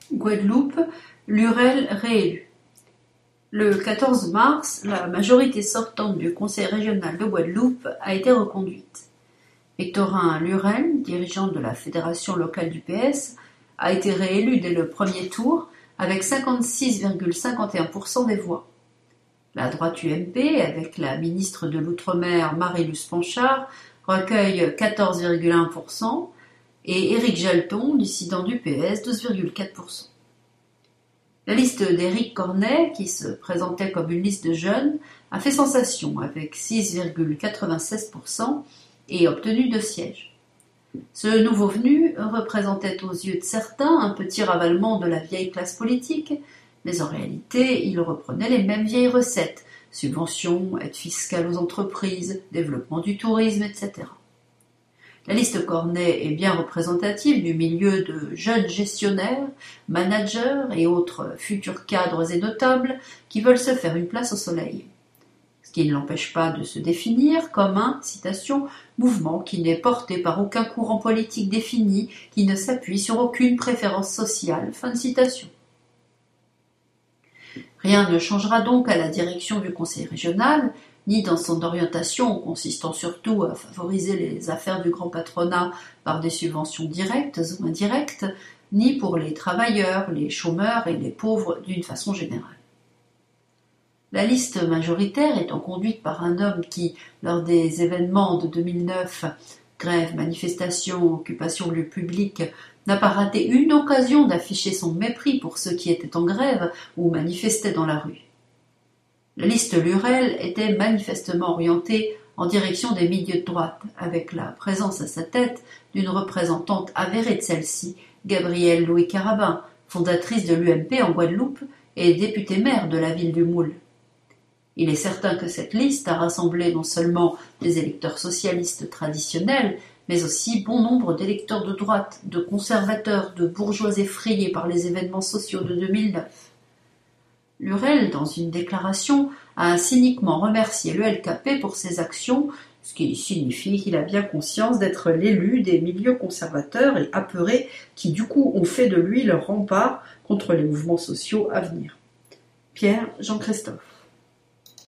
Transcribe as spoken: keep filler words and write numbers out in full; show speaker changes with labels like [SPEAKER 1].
[SPEAKER 1] Guadeloupe, Lurel réélu. Le quatorze mars, la majorité sortante du Conseil régional de Guadeloupe a été reconduite. Victorin Lurel, dirigeant de la fédération locale du P S, a été réélu dès le premier tour avec cinquante-six virgule cinquante et un pour cent des voix. La droite U M P, avec la ministre de l'Outre-mer Marie-Luce Panchard, recueille quatorze virgule un pour cent et Éric Jalton, dissident du P S, douze virgule quatre pour cent. La liste d'Éric Cornet, qui se présentait comme une liste de jeunes, a fait sensation avec six virgule quatre-vingt-seize pour cent et obtenu deux sièges. Ce nouveau venu représentait aux yeux de certains un petit ravalement de la vieille classe politique, mais en réalité, il reprenait les mêmes vieilles recettes, subventions, aides fiscales aux entreprises, développement du tourisme, et cetera. La liste Cornet est bien représentative du milieu de jeunes gestionnaires, managers et autres futurs cadres et notables qui veulent se faire une place au soleil. Ce qui ne l'empêche pas de se définir comme un, citation, mouvement qui n'est porté par aucun courant politique défini, qui ne s'appuie sur aucune préférence sociale, fin de citation. Rien ne changera donc à la direction du Conseil régional, ni dans son orientation consistant surtout à favoriser les affaires du grand patronat par des subventions directes ou indirectes, ni pour les travailleurs, les chômeurs et les pauvres d'une façon générale. La liste majoritaire étant conduite par un homme qui, lors des événements de deux mille neuf, grève, manifestations, occupation de lieux publics, n'a pas raté une occasion d'afficher son mépris pour ceux qui étaient en grève ou manifestaient dans la rue. La liste Lurel était manifestement orientée en direction des milieux de droite, avec la présence à sa tête d'une représentante avérée de celle-ci, Gabrielle Louis-Carabin, fondatrice de l'U M P en Guadeloupe et députée maire de la ville du Moule. Il est certain que cette liste a rassemblé non seulement des électeurs socialistes traditionnels, mais aussi bon nombre d'électeurs de droite, de conservateurs, de bourgeois effrayés par les événements sociaux de deux mille neuf. Lurel, dans une déclaration, a cyniquement remercié l'E L K P pour ses actions, ce qui signifie qu'il a bien conscience d'être l'élu des milieux conservateurs et apeurés qui du coup ont fait de lui leur rempart contre les mouvements sociaux à venir. Pierre Jean-Christophe.